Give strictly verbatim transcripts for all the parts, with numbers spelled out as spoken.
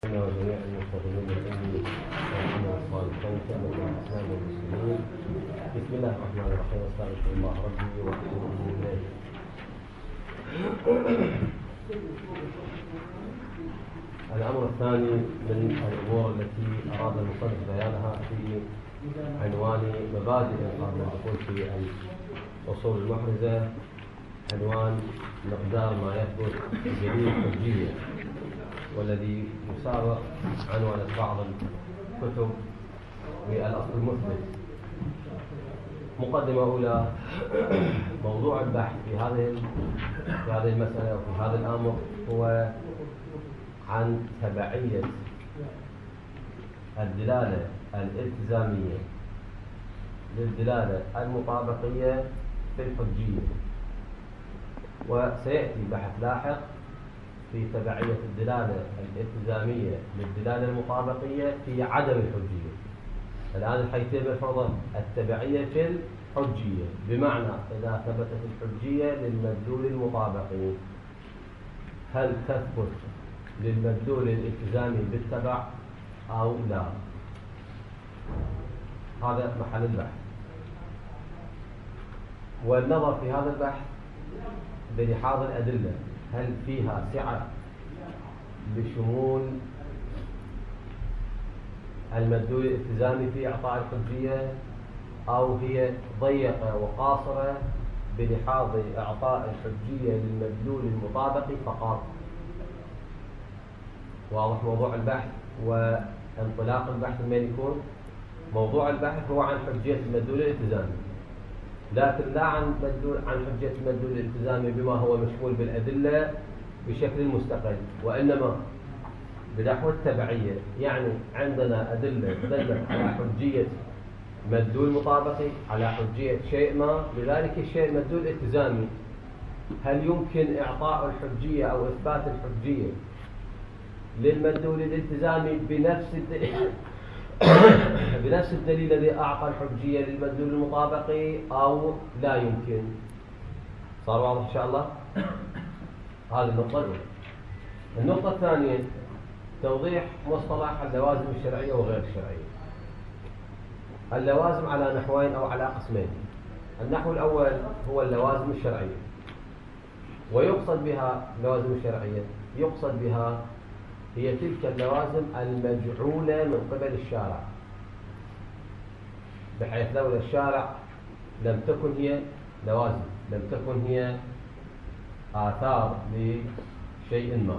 وجميع المستخدمين العلمي والصالحين كما الإسلام والمسلمين. بسم الله الرحمن الرحيم، استغفر الله ربي وأتوب إليه. الأمر الثاني من الأمور التي أراد المصنف بيانها في عنوان مبادئ قبل الدخول في الأصول المحرزة، عنوان مقدار ما يثبت بدليل الحجية، والذي يساوي عنوان بعض الكتب بالأصل المثبت. مقدمة أولى: موضوع البحث في هذه في هذه المسألة وفي هذا الأمر هو عن تبعية الدلالة الالتزامية للدلالة المطابقية في الحجية، وسيأتي بحث لاحق في تبعية الدلالة الالتزامية للدلالة المطابقية في عدم الحجية. الآن حيتم فرض التبعية في الحجية، بمعنى إذا ثبتت الحجية للمدلول المطابقي هل تثبت للمدلول الالتزامي بالتبع أو لا؟ هذا محل البحث، والنظر في هذا البحث بلحاظ الأدلة، هل فيها سعة لشمول المدلول الالتزامي في إعطاء الحجية، أو هي ضيقة وقاصرة بلحاظ إعطاء الحجية للمدلول المطابقي فقط. واضح موضوع البحث وانطلاق البحث من يكون؟ موضوع البحث هو عن حجية المدلول الالتزامي، لكن لا عن مدلول عن حجية المدلول الالتزامي بما هو مشمول بالأدلة بشكل مستقل، وإنما بنحو التبعية. يعني عندنا أدلة دلت على حجية مدلول مطابقي، على حجية شيء ما، لذلك الشيء مدلول التزامي، هل يمكن إعطاء الحجية أو إثبات الحجية للمدلول الالتزامي بنفس الدليل بنفس الدليل الذي أعطى الحجية للمدلول المطابقي أو لا يمكن؟ صار واضح إن شاء الله؟ هذه النقطة الأولى. النقطة الثانية: توضيح مصطلح اللوازم الشرعية وغير الشرعية. اللوازم على نحوين أو على قسمين. النحو الأول هو اللوازم الشرعية، ويقصد بها اللوازم الشرعية يقصد بها هي تلك اللوازم المجعولة من قبل الشارع، بحيث لولا الشارع لم تكن هي لوازم، لم تكن هي آثار لشيء ما،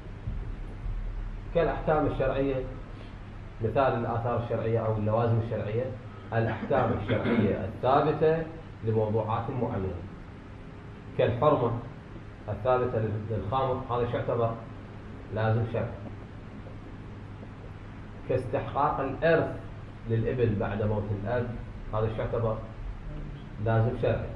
كالأحكام الشرعية. مثال الآثار الشرعية أو اللوازم الشرعية: الأحكام الشرعية الثابتة لموضوعات معينة، كالحرمة الثابتة للخمر، هذا يعتبر لازم شرعي. كاستحقاق الإرث للإبل بعد موت الأب، هذا يعتبر لازم شرعي،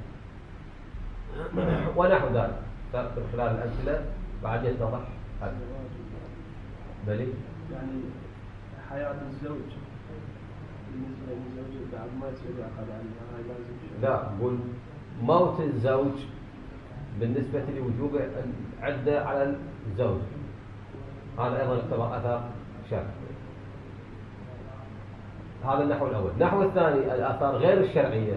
ونحو ذلك. من خلال الأمثلة بعد يتضح هذا. بلي يعني حياة الزوج بالنسبة للزوج بعد ما يصير يعقد عليها هاي لازم شرعي. لا، قول موت الزوج بالنسبة لوجوب العدة على الزوج، هذا أيضا يعتبر أثر شرعي. هذا النحو الأول. النحو الثاني: الآثار غير الشرعية،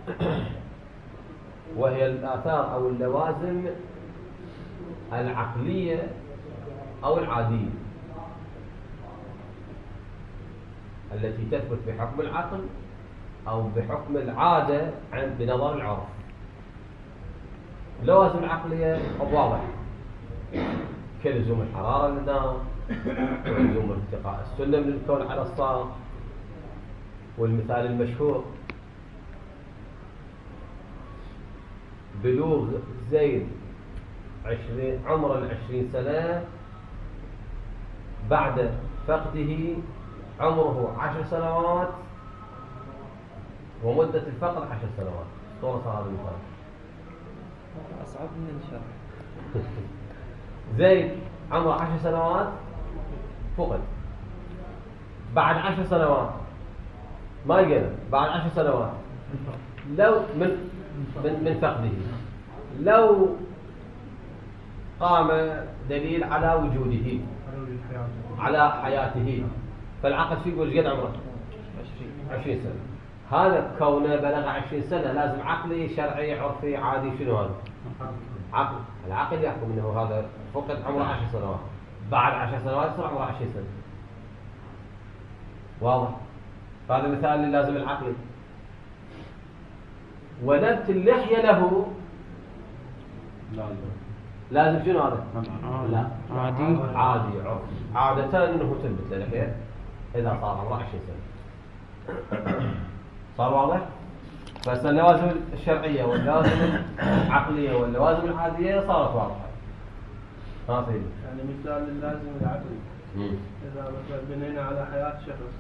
وهي الآثار أو اللوازم العقلية أو العادية التي تثبت بحكم العقل أو بحكم العادة عند بنظر العرف. اللوازم العقلية واضح، كلزوم الحرارة للنار، ولزوم ارتقاء السلم للكون على الساق، والمثال المشهور بلوغ زيد عشرين عمر العشرين سنة بعد فقده عمره عشر سنوات، ومدة الفقد عشر سنوات. صورة هذا المثال أصعب من الشرع. زيد عمره عشر سنوات فقد، بعد عشر سنوات ما لقينا، بعد عشر سنوات لو من من, من فقده، لو قام دليل على وجوده على حياته. فالعقد شو يقول قد عمره؟ عشرين سنة. هذا كونه بلغ عشرين سنة لازم عقلي شرعي عرفي عادي. شنو هذا؟ عقل. العقل يحكم انه هذا فقد عمره عشر سنوات، بعد عشر سنوات يصير عمره عشرين سنة. واضح؟ فهذا مثال اللي لازم العقل. ونبت اللحية له لازم شنو هذا؟ لا عادي عادي عرف. عادة انه تنبت اللحية اذا صار عمره عشرين سنة. صار واضح؟ بس اللوازم الشرعية واللوازم العقلية واللوازم العادية صارت واضحة. ها سيدي. يعني مثال اللازم العقلي. إذا مثلا بنينا على حياة شخص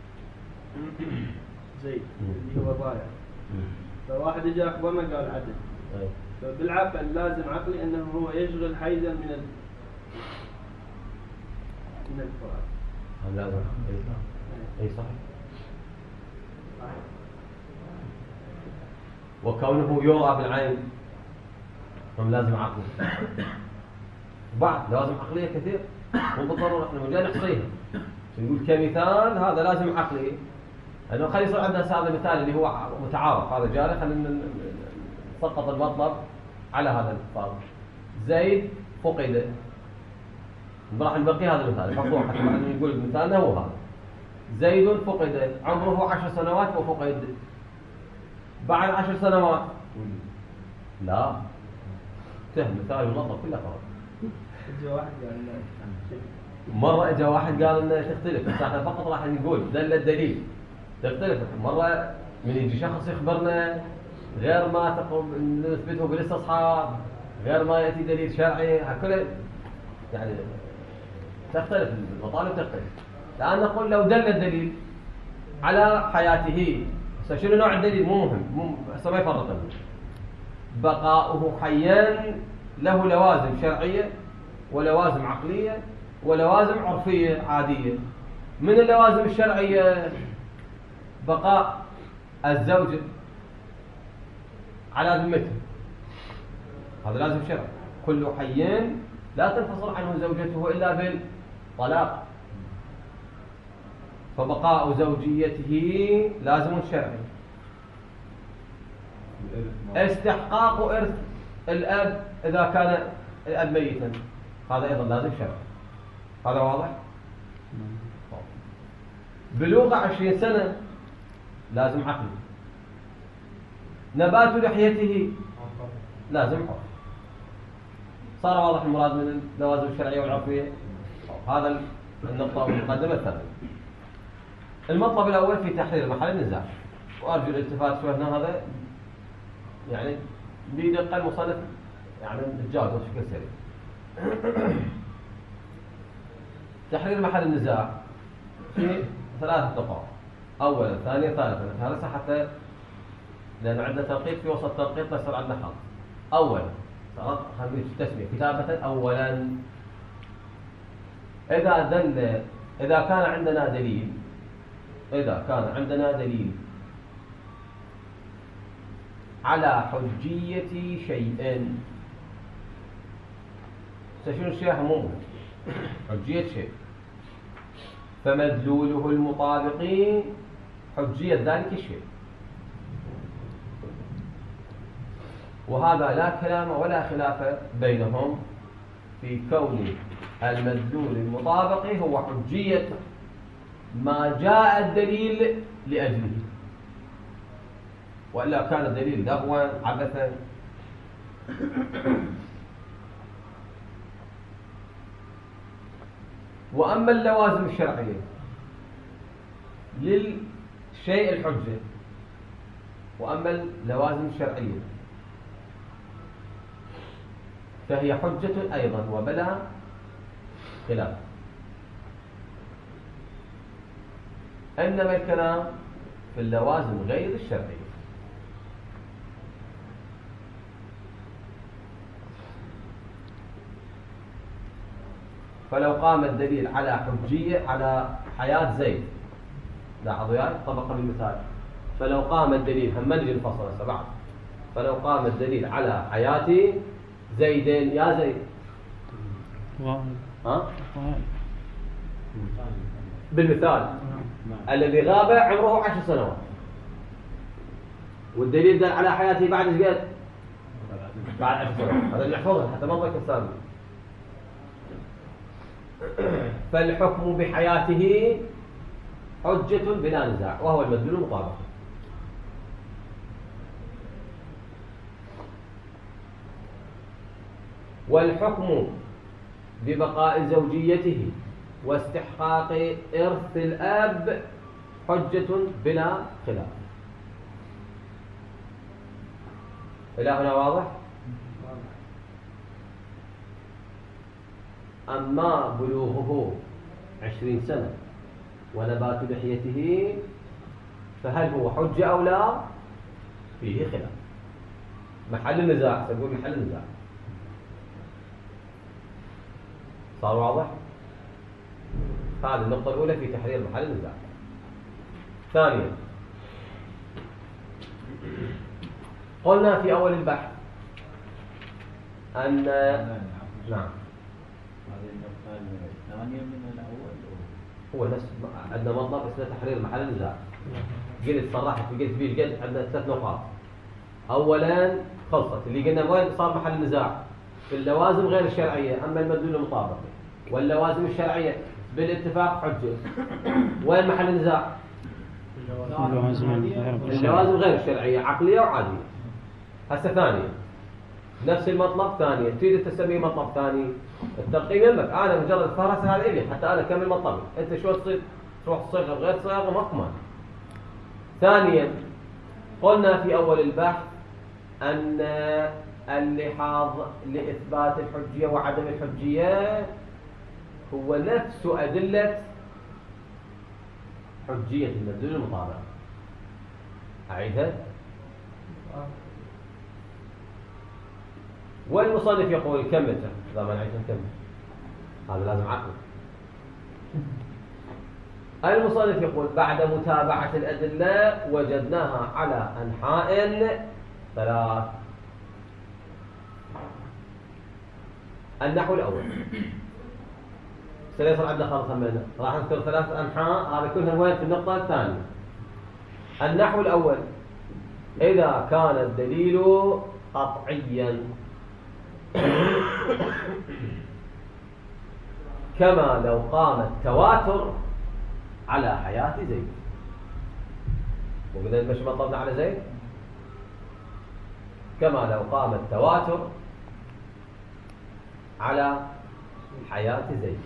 زي اللي هو ضايع، فواحد اجى أخبرنا قال عدل، فبالعقل لازم عقلي أنه هو يشغل حيزا من ال من الفراغ. هم لازم أي صحيح. وكونه يرى بالعين هم لازم عقلي. بعض لازم عقلية كثير مو بالضرورة احنا مجال نحصيها. نقول كمثال هذا لازم عقلي، انه خلي يصير عندنا هذا المثال اللي هو متعارف. هذا جاري خلينا نسقط المطلب على هذا الفرض. زيد فقد، راح نبقي هذا المثال حفظوه حتى نقول مثالنا هو هذا. زيد فقد عمره عشر سنوات وفقد. بعد عشر سنوات لا تهم مثال المطلب كله فرض. اجى واحد قال مرة اجى واحد قال انه تختلف، بس احنا فقط راح نقول دل الدليل تختلف. مرة من يجي شخص يخبرنا غير ما تقوم نثبته بالاستصحاب، غير ما ياتي دليل شرعي، هكذا يعني تختلف المطالب تختلف. الان نقول لو دل الدليل على حياته، شنو نوع الدليل مو مهم، مو هسه ما يفرق لنا. بقاؤه حيا له لوازم شرعية ولوازم عقلية ولوازم عرفية عادية. من اللوازم الشرعية بقاء الزوج على ذمته، هذا لازم شرعي. كل حي لا تنفصل عنه زوجته إلا بالطلاق، فبقاء زوجيته لازم شرعي. استحقاق إرث الأب إذا كان الأب ميتا هذا أيضا لازم شرعي. هذا واضح؟ بلوغ عشرين سنة لازم عقل. نبات لحيته لازم عقل. صار واضح المراد من اللوازم الشرعية والعرفية. هذا النقطة المقدمة الثانية. المطلب الأول في تحرير محل النزاع، وأرجو الالتفات شوي هنا. هذا يعني بدقة المصنف يعني نتجاوز بشكل سريع. تحرير محل النزاع في ثلاثة نقاط. أولا ثانيا ثالثا ثالثا حتى لأن عندنا تنقيط في وسط التنقيط يصير عندنا خط. أولا صارت خلينا التسمية كتابة. أولا إذا دل إذا كان عندنا دليل إذا كان عندنا دليل على حجية شيء. شنو الشيء مهم؟ حجية شيء، فمدلوله المطابقين حجية ذلك الشيء. وهذا لا كلام ولا خلاف بينهم في كون المدلول المطابق هو حجية ما جاء الدليل لأجله، وإلا كان الدليل لغوا عبثا. وأما اللوازم الشرعية للشيء الحجة، وأما اللوازم الشرعية فهي حجة أيضا وبلا خلاف. إنما الكلام في اللوازم غير الشرعية. فلو قام الدليل على حجية على حياة زيد، لاحظوا يا طبقا بالمثال، فلو قام الدليل هم نجي نفصل هسه بعد. فلو قام الدليل على حياة زيد يا زيد واحد ها بالمثال الذي غاب عمره عشر سنوات والدليل دل على حياته بعد ايش قد؟ بعد عشر سنوات. هذا اللي نحفظه حتى ما نضيع الثاني. فالحكم بحياته حجة بلا نزاع وهو المدلول المطابق. والحكم ببقاء زوجيته واستحقاق إرث الأب حجة بلا خلاف. إلى هنا واضح؟ أما بلوغه عشرين سنة ونبات لحيته فهل هو حجة أو لا؟ فيه خلاف. محل النزاع، سنقول محل النزاع. صار واضح؟ هذه النقطة الأولى في تحرير محل النزاع. ثانيا قلنا في أول البحث أن نعم هذه النقطة الثانية من الأول هو نفس عندنا مطلب اسمه تحرير محل النزاع. قلت صرحت قلت فيه قلت عندنا ثلاث نقاط. أولا خلصت اللي قلنا وين صار محل النزاع في اللوازم غير الشرعية، أما المدلول المطابق واللوازم الشرعية بالاتفاق حجة. وين محل النزاع؟ اللوازم غير الشرعية عقلية وعادية. هسه ثانية نفس المطلب ثانية تريد تسميه مطلب ثاني الترقيم يمك. أنا مجرد فرس هذا إلي حتى أنا كمل مطلبي. أنت شو تصير تروح تصيغ غير صياغة ما كمان. ثانيا قلنا في أول البحث أن اللحاظ لإثبات الحجية وعدم الحجية هو نفس أدلة حجية المدلول المطابق. أعيدها. والمصنف يقول كمل إذا ما نعيد نكمل هذا لازم عقل. المصنف يقول بعد متابعة الأدلة وجدناها على أنحاء ثلاث. النحو الأول سيصل عندنا خلصا منه راح نذكر ثلاث أنحاء هذا كلها وين في النقطة الثانية. النحو الأول إذا كان الدليل قطعيا كما لو قام التواتر على حياة زيد. وقلنا مش مطلبنا على زيد كما لو قام التواتر على حياة زيد.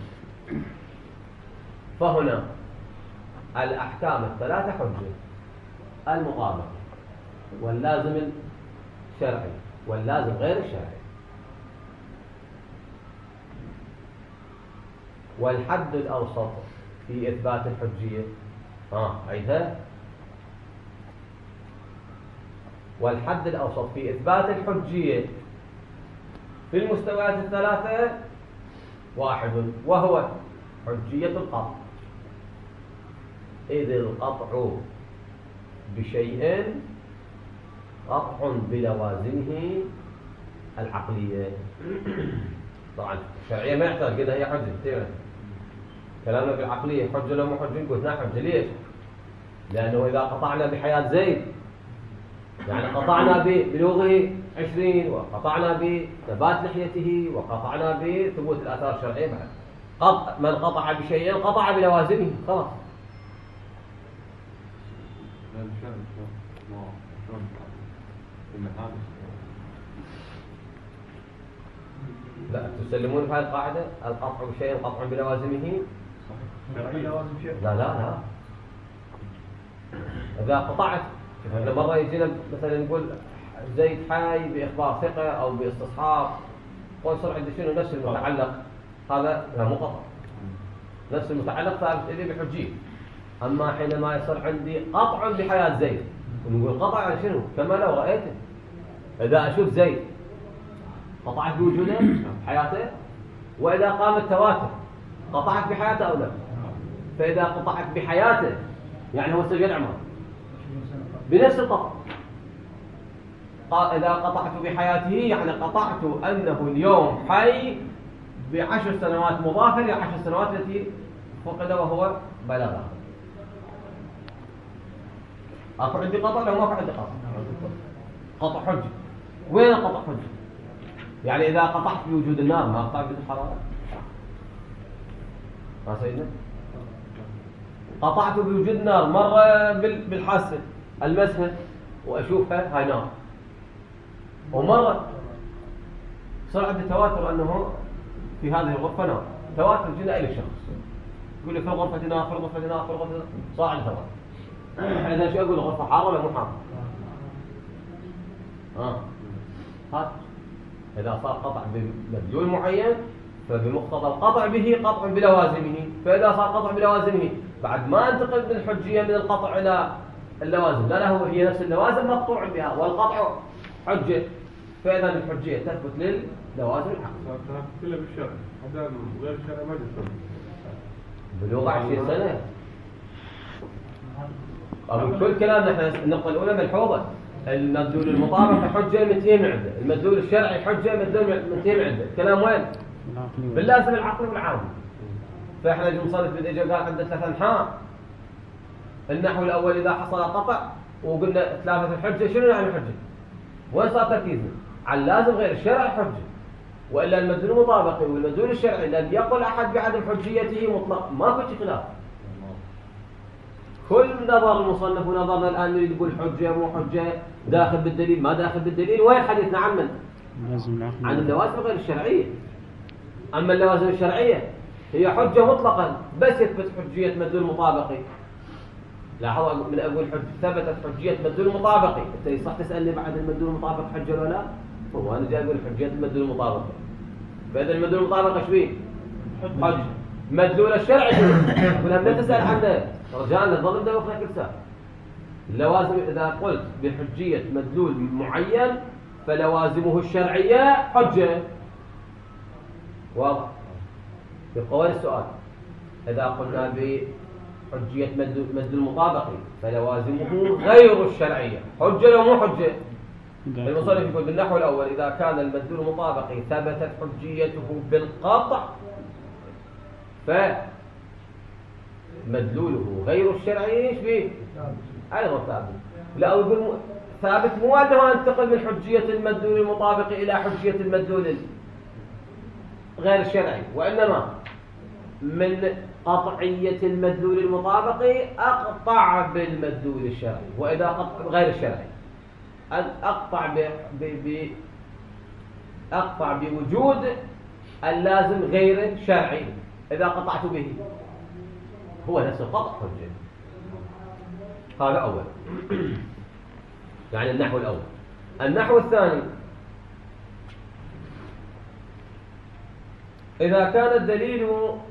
فهنا الأحكام الثلاثة حجة: المطابق واللازم الشرعي واللازم غير الشرعي. والحد الأوسط في إثبات الحجية ها عيدها. والحد الأوسط في إثبات الحجية في المستويات الثلاثة واحد وهو حجية القطع. إذ القطع بشيء قطع بلوازمه العقلية. طبعا الشرعية ما يحتاج قلنا هي حجة. كلامنا في العقلية حجة لو مو حجة نقول نحن حجة. ليش؟ لأنه إذا قطعنا بحياة زيد يعني قطعنا ببلوغه عشرين وقطعنا بثبات لحيته وقطعنا بثبوت الآثار الشرعية بعد. قطع من قطع بشيء قطع بلوازمه خلاص. لا تسلمون بهذه القاعدة القطع بشيء قطع بلوازمه. لا لا لا إذا قطعت إذا مرة يجينا مثلا نقول زيد حي بإخبار ثقة أو باستصحاب ويصير عندي شنو نفس المتعلق هذا لا مو قطع. نفس المتعلق ثابت إلي بحجية. أما حينما يصير عندي قطع بحياة زيد ونقول قطع على شنو كما لو رأيته. إذا أشوف زيد قطعت بوجوده حياته وإذا قام التواتر قطعت بحياته أو لا. فإذا قطعت بحياته يعني هو سجل عمر بنفس القطع. إذا قطعت بحياته يعني قطعت أنه اليوم حي بعشر سنوات مضافة لعشر سنوات التي فقد وهو بلغه. اكو عندي قطع لو ما في عندي قطع. قطع حجة. وين قطع حجة؟ يعني اذا قطعت بوجود النار ما قطعت بوجود الحرارة؟ ها سيدنا؟ قطعت بوجود النار مرة بالحاسة المسها واشوفها هاي نار. ومرة صار عندي تواتر انه في هذه الغرفة نار. تواتر جينا الى شخص يقول لي في الغرفة نار في الغرفة نار في الغرفة نار. صار عندي تواتر. اذا شو اقول الغرفة حارة ولا مو حارة؟ اه هات اذا صار قطع بمدلول معين فبمقتضى القطع به قطع بلوازمه. فاذا صار قطع بلوازمه بعد ما انتقل من الحجية من القطع الى اللوازم، لا لا هو هي نفس اللوازم مقطوع بها والقطع حجة. فاذا الحجية تثبت للوازم العقل. كله بالشرع، هذا غير الشرع ما يصير. بلوغ عشرين سنة. أو كل كلام نحن النقطة الأولى ملحوظة. المدلول المطابق حجة متين عنده، المدلول الشرعي حجة متين عنده. الكلام وين؟ باللازم العقل والعام. فاحنا المصنف بدأ قال عنده ثلاث أنحاء. النحو الأول إذا حصل قطع وقلنا ثلاثة الحجة، شنو يعني الحجة؟ وين صار تركيزنا؟ على اللازم غير الشرعي حجة. وإلا المدلول المطابقي والمدلول الشرعي لم يقل أحد بعدم حجيته مطلق، ما في خلاف. كل نظر المصنف ونظرنا الآن نريد نقول حجة مو حجة، داخل بالدليل ما داخل بالدليل. وين حديثنا عن من؟ عن اللوازم غير الشرعية. أما اللوازم الشرعية هي حجة مطلقا بس يثبت حجية مدلول مطابقي. لاحظوا من أقول حج... ثبتت حجية مدلول مطابقي. أنت صح تسألني بعد المدلول المطابق حجة ولا لا؟ هو أنا جاي أقول حجية المدلول المطابقي. فإذا المدلول المطابق إيش فيه؟ حجة. مدلول الشرعي أقول هم لا تسأل عنه رجعنا نظل ندور في كل ساعة. اللوازم إذا قلت بحجية مدلول معين فلوازمه الشرعية حجة. واضح؟ يبقى السؤال إذا قلنا بحجية مدلول مطابقي فلوازمه غير الشرعية حجة لو مو حجة؟ المصنف يقول بالنحو الأول إذا كان المدلول المطابقي ثبتت حجيته بالقطع فمدلوله غير الشرعي ايش فيه؟ أيضا ثابت. لا يقول ثابت مو أنه انتقل من حجية المدلول المطابق إلى حجية المدلول غير الشرعي، وإنما من قطعية المدلول المطابق أقطع بالمدلول الشرعي. وإذا قطع غير الشرعي أقطع ب... ب... ب... أقطع بوجود اللازم غير شرعي. إذا قطعت به هو نفس القطع حجة. هذا أول يعني النحو الأول. النحو الثاني إذا كان الدليل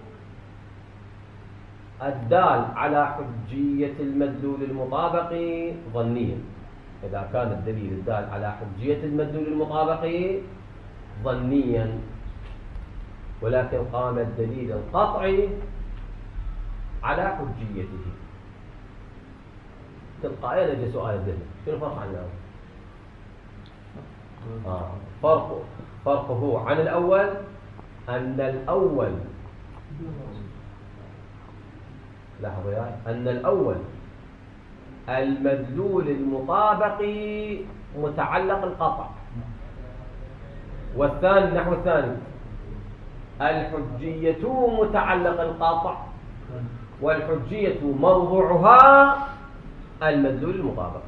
الدال على حجية المدلول المطابق ظنيا. إذا كان الدليل الدال على حجية المدلول المطابق ظنيا ولكن قام الدليل القطعي على حجيته تلقائيا يجي سؤال الذهن شنو الفرق عن الأول؟ آه. فرقه فرقه عن الأول أن الأول لاحظوا يا أن الأول المدلول المطابق متعلق القطع، والثاني النحو الثاني الحجية متعلق القطع والحجية موضوعها المدلول المطابق.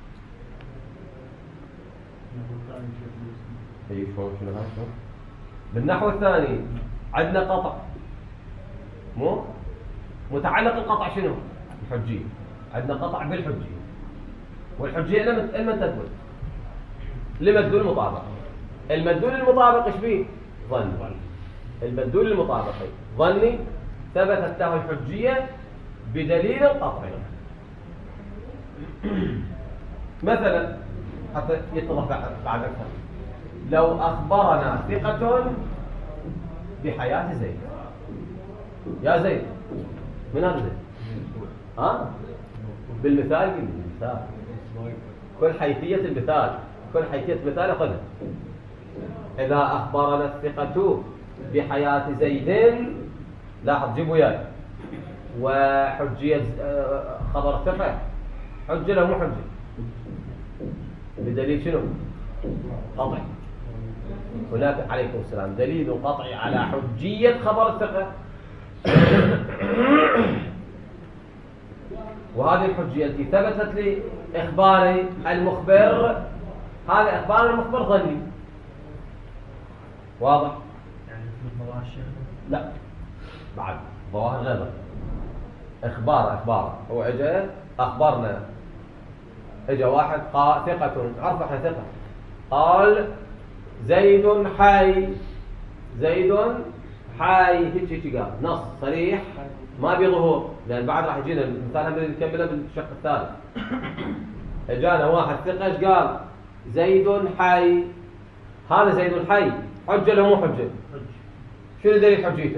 اي شلون شنو هذا شلون؟ بالنحو الثاني عندنا قطع مو متعلق القطع شنو؟ الحجية. عندنا قطع بالحجية والحجية لما تثبت لمدلول المطابق. المدلول المطابق ايش فيه؟ ظني. المدلول المطابق ظني ثبتت له الحجية بدليل قطعي. مثلا حتى يتضح بعد أكثر لو أخبرنا ثقة بحياة زيد. يا زيد من هذا زيد؟ ها؟ بالمثال بالمثال كل حيثية المثال كل حيثية مثال أخذها. إذا أخبرنا الثقة بحياة زيد لاحظ جيبوا وياي وحجية خبر ثقة حجة له مو حجة بدليل شنو؟ قطعي. هناك عليكم السلام دليل قطعي على حجية خبر الثقة وهذه الحجية التي ثبتت لإخبار المخبر هذا إخبار المخبر ظني واضح؟ يعني مثل الظواهر الشيخ؟ لا بعد ظواهر غير إخبار إخبار هو إجا أخبرنا إجا واحد قال ثقة عرف احنا ثقة قال زيد حي زيد حي هيك هيك قال نص صريح ما بظهور لأن بعد راح يجينا المثال هم نكمله بالشق الثالث. اجانا واحد ثقة ايش قال؟ زيد حي. هذا زيد حي حجة له مو حجة؟ شنو دليل حجيته؟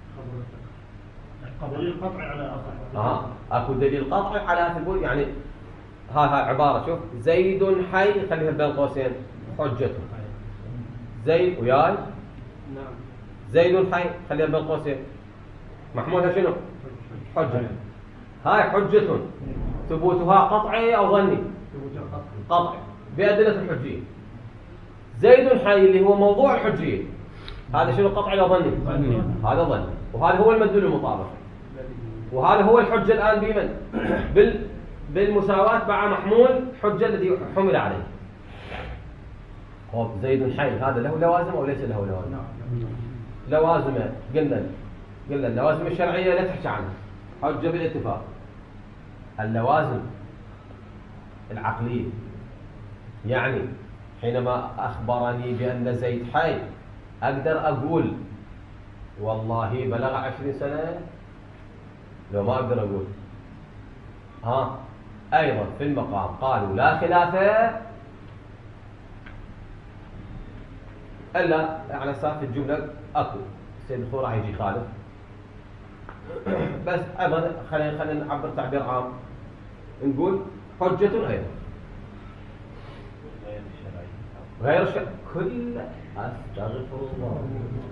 دليل قطعي على أصح. اه اكو دليل قطعي على ثبوت يعني ها ها عبارة شوف زيد حي خليها بين قوسين حجته زيد وياي نعم زيد حي خليها بين قوسين محمودها شنو؟ حجة. هاي حجة ثبوتها قطعي أو ظني؟ قطعي بأدلة الحجية. زيد حي اللي هو موضوع الحجية هذا شنو قطعي أو ظني؟ هذا ظني وهذا هو المدلول المطابق وهذا هو الحجة الآن بمن؟ بال بالمساواة مع محمول حجة الذي حمل عليه. زيد حي هذا له لوازم أو ليس له لوازم؟ لوازم قلنا قلنا اللوازم الشرعية لا تحكي عنها حجة بالاتفاق. اللوازم العقلية يعني حينما أخبرني بأن زيد حي أقدر أقول والله بلغ عشرين سنة لو ما أقدر أقول ها أيضا في المقام قالوا لا خلاف إلا على أساس الجملة أكو سيد الخور راح يجي خالف بس أيضا خلينا خلينا نعبر تعبير عام نقول حجة أيضا غير الشرعي كل أستغفر الله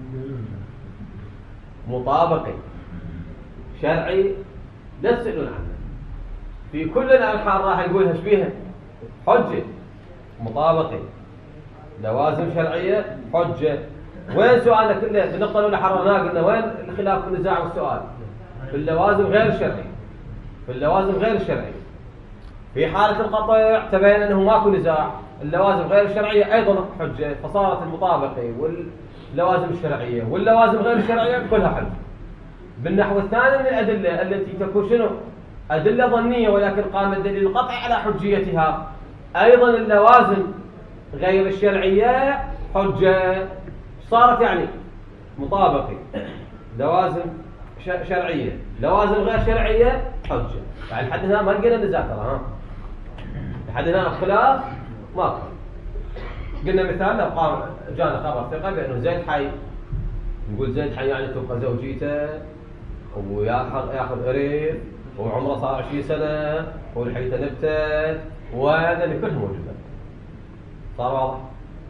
مطابقي شرعي لا تسألون عنه في كل الأنحاء راح نقولها ايش بيها حجة مطابقي لوازم شرعية حجة. وين سؤالنا كله بالنقطة الأولى حررناه قلنا وين الخلاف والنزاع والسؤال في اللوازم غير الشرعي في اللوازم غير الشرعي. في حالة القطع تبين أنه ماكو نزاع اللوازم غير الشرعية أيضا حجة فصارت المطابقة واللوازم الشرعية واللوازم غير الشرعية كلها حجة. بالنحو الثاني من الأدلة التي تكون شنو أدلة ظنية ولكن قام الدليل القطعي على حجيتها أيضا اللوازم غير الشرعية حجة صارت يعني مطابقة لوازم شرعية لوازم غير شرعية حجة. يعني لحد هنا ما لقينا نزاع ترى ها لحد هنا الخلاف ما قلنا مثال لو قام جانا خبر ثقة بأنه زيد حي نقول زيد حي يعني تبقى زوجيته وياخذ ياخذ قريب وعمره صار عشرين سنة والحيته نبتت وهذا اللي كله موجود صار واضح.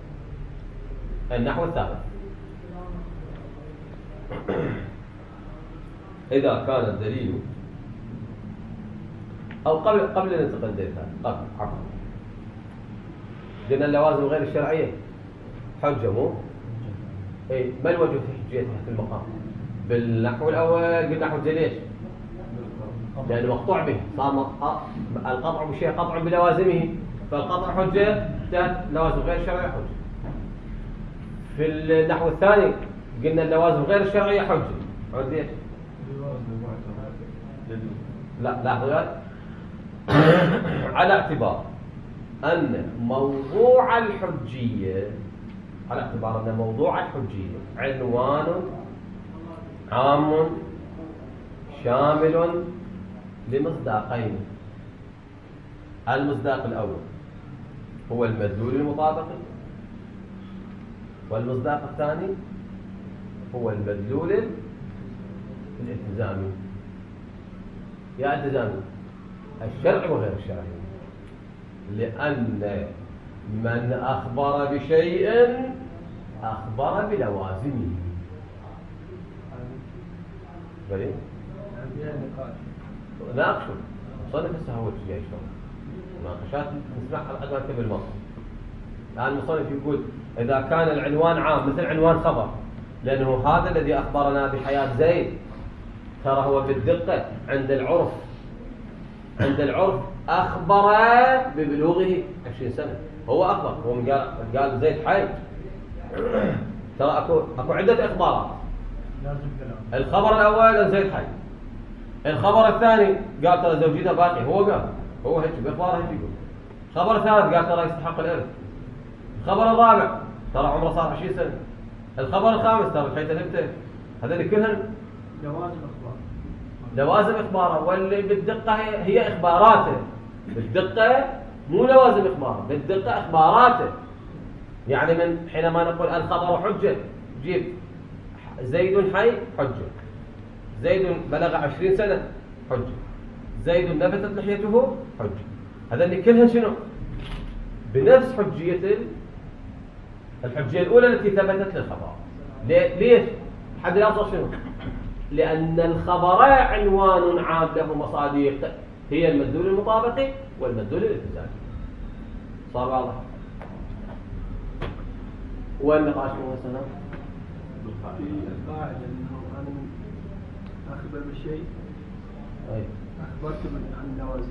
النحو الثالث إذا كان الدليل أو قبل قبل أن ننتقل للدليل قبل عفوا قلنا اللوازم غير الشرعية حجة مو إيه ما الوجه في حجيتها في المقام؟ بالنحو الأول قلنا حجة ليش؟ لأنه مقطوع به صار القطع بشيء قطع بلوازمه فالقطع حجة تحت لوازم غير الشرعية حجة. في النحو الثاني قلنا اللوازم غير الشرعية حجة عد ليش؟ لا لحظة على اعتبار أن موضوع الحجية على اعتبار أن موضوع الحجية عنوان عام شامل لمصداقين. المصداق الأول هو المدلول المطابقي والمصداق الثاني هو المدلول الالتزامي. يا التزامي الشرعي وغير الشرعي لأن من أخبر بشيء أخبر بلوازمه. بلي؟ ناقشوا صنف السهوة في ايش مناقشات نسمعها على قد كبر المصر. الآن المصنف يقول إذا كان العنوان عام مثل عنوان خبر، لأنه هذا الذي أخبرنا بحياة زيد، ترى هو بالدقة عند العرف عند العرف أخبر ببلوغه عشرين سنة، هو أخبر، هو قال قال زيد حي. ترى أكو أكو عدة إخبارات. الخبر الأول زيد حي، الخبر الثاني قال ترى زوجته باقي، هو قال هو هيك بإخباره هيك يقول. الخبر الثالث قال ترى يستحق الإرث. الخبر الرابع ترى عمره صار عشرين سنة. الخبر الخامس ترى الحيث نبته. هذول كلهن لوازم اخبار لوازم اخباره، واللي بالدقه هي, هي اخباراته. بالدقه مو لوازم اخباره، بالدقه اخباراته. يعني من حينما نقول الخبر حجه، جيب زيد حي حجه، زيد بلغ عشرين سنة حجه، زيد نبتت لحيته حجه. هذول كلهن شنو؟ بنفس حجيه الحجيه الاولى التي ثبتت للخبر. ليش؟ حد الأصل شنو؟ لأن الخبر عنوان عام له مصادق، هي المدلول المطابقي والمدلول الالتزامي. صار واضح؟ والنقاش هو سلام في القاعدة أنه أنا أخبر بالشيء أي أخبرت عن اللوازم،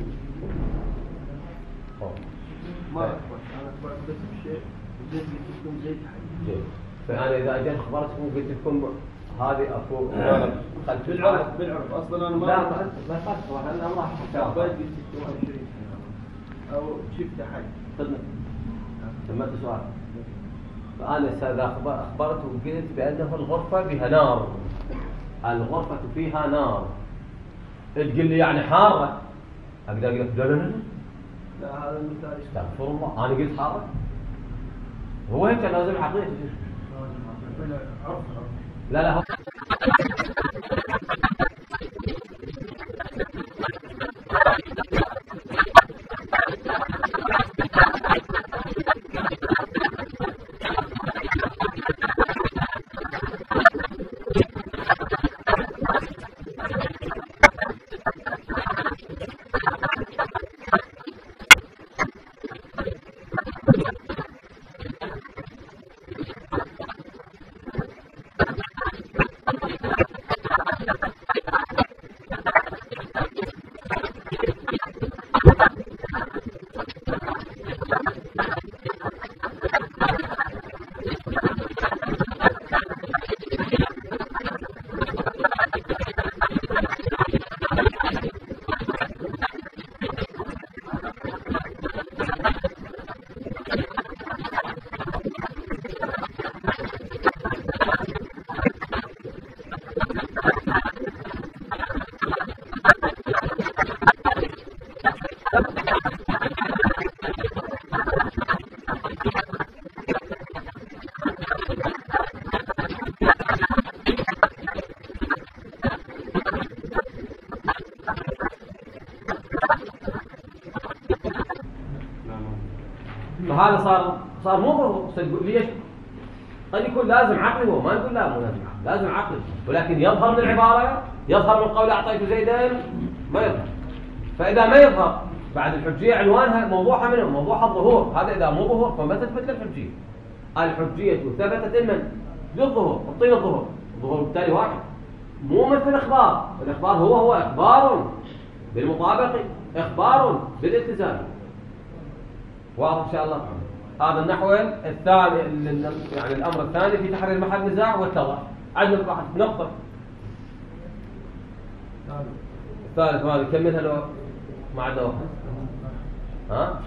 ما أخبرت، أنا أخبرت بس بالشيء زيد تكون زيد حي. جيد. فأنا إذا أجيت أخبرتكم قلت لكم هذه أكو خلف بالعرف بالعرف أصلا أنا ما لا ما ما خلف وأنا الله حكى أخبرت ستة وعشرين أو شفت حي. خدمة سمعت سؤال. فأنا إذا أخبرت وقلت بأنه الغرفة بها نار، الغرفة فيها نار، تقول لي يعني حارة، أقدر أقول لك لا لا لا لا هذا المثال استغفر الله، أنا قلت حارة. هو هيك لازم عقلية. لا لا هو فهذا صار صار مو هو تقول ليش؟ قد يكون لازم عقلي، هو ما نقول لا مو لازم عقلي، لازم عقلي، ولكن يظهر من العبارة، يظهر من قول أعطيت زيدا ما يظهر. فإذا ما يظهر بعد الحجية عنوانها موضوعها منه موضوعها الظهور، هذا إذا مو ظهور فما تثبت الحجية. الحجية ثبتت المن بالظهور، الطين الظهور، الظهور بالتالي واحد، مو مثل الإخبار. الإخبار هو هو إخبار بالمطابق، إخبار بالالتزام. واضح إن شاء الله. هذا النحو الثاني، يعني الأمر الثاني في تحرير محل نزاع والتضح. عندنا واحد نقطة الثالث هذا كملها لو ما عندنا وقت. ها؟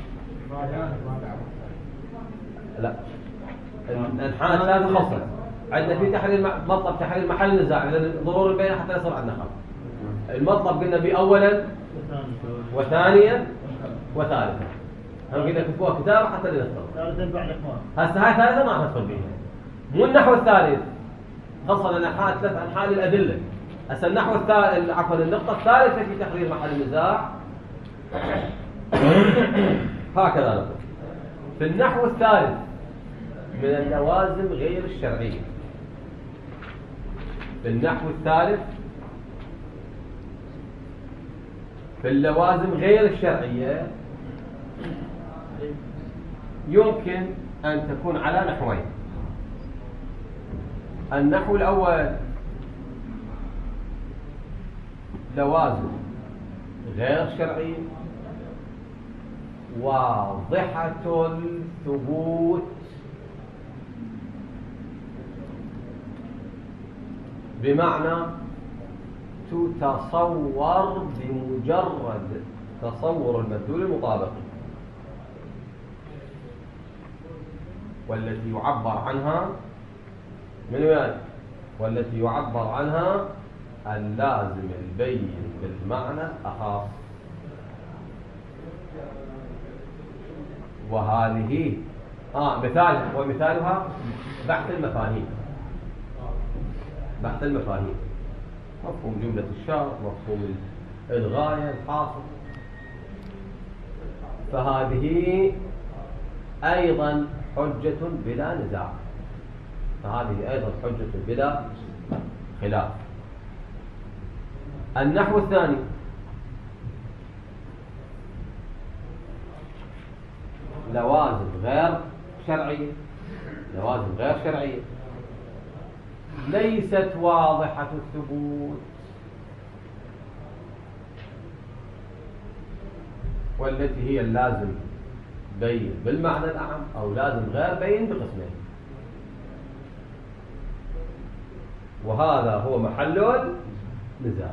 لا الانحاء ثلاثة خاصة. عندنا في تحرير مطلب تحرير محل نزاع، لأن ضروري بينه حتى يصير عندنا خلط. المطلب قلنا به أولا وثانيا وثالثا. هم قلنا كتبوها كتابة حتى نختار. ثالثا بعد إخبار. هسه هاي ثالثا ما ندخل بيها. مو النحو الثالث. خاصة الأنحاء ثلاث أنحاء للأدلة. هسه النحو الثالث، عفوا النقطة الثالثة في تحرير محل النزاع هكذا نقول. في النحو الثالث من اللوازم غير الشرعية. في النحو الثالث في اللوازم غير الشرعية يمكن أن تكون على نحوين. النحو الأول لوازم غير شرعية واضحة الثبوت بمعنى تتصور بمجرد تصور المدلول المطابق، والتي يعبر عنها من وين؟ والتي يعبر عنها اللازم البين بالمعنى الأخص. وهذه آه مثالها ومثالها بحث المفاهيم. بحث المفاهيم مفهوم جملة الشرط، مفهوم الغاية، الحاصل. فهذه أيضا حجة بلا نزاع، فهذه أيضا حجة بلا خلاف. النحو الثاني لوازم غير شرعية، لوازم غير شرعية ليست واضحة الثبوت، والتي هي اللازم بين بالمعنى الأعم أو لازم غير بين بقسمين، وهذا هو محل النزاع.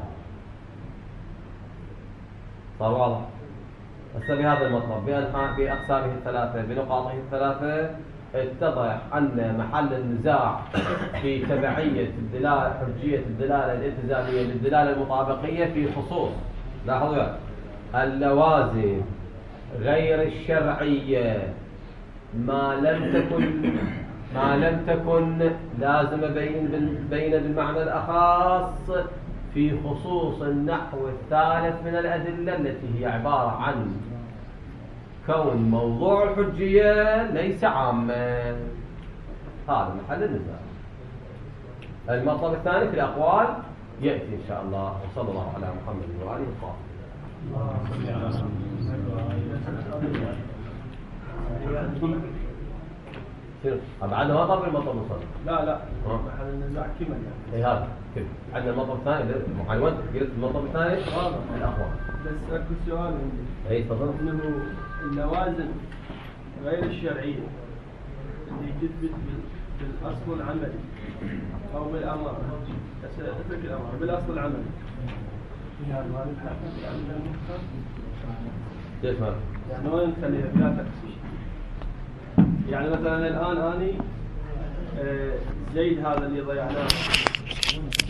صار واضح؟ هسه بهذا المطلب بأقسامه الثلاثة بنقاطه الثلاثة اتضح أن محل النزاع في تبعية الدلالة، حجية الدلالة الالتزامية للدلالة المطابقية في خصوص، لاحظوا، اللوازم غير الشرعية ما لم تكن ما لم تكن لازم بين بين بالمعنى الأخص في خصوص النحو الثالث من الأدلة، التي هي عبارة عن كون موضوع الحجية ليس عاما. هذا محل النزاع. المطلب الثاني في الأقوال يأتي إن شاء الله. وصلى الله على محمد وآله وصحبه. بعد ما طب المطلب الثاني. لا لا محل النزاع كمل. اي هذا كمل. عندنا المطلب الثاني معلومات قلت المطلب الثاني الأقوال. بس أكو سؤال عندي. اي تفضل. إنه اللوازم غير الشرعية اللي تثبت بالأصل العملي أو بالأمر، اترك الأمر بالأصل العملي. ليش ما؟ يعني وين نخليها بلا تقسيم؟ يعني مثلا الآن أني زيد هذا اللي ضيعناه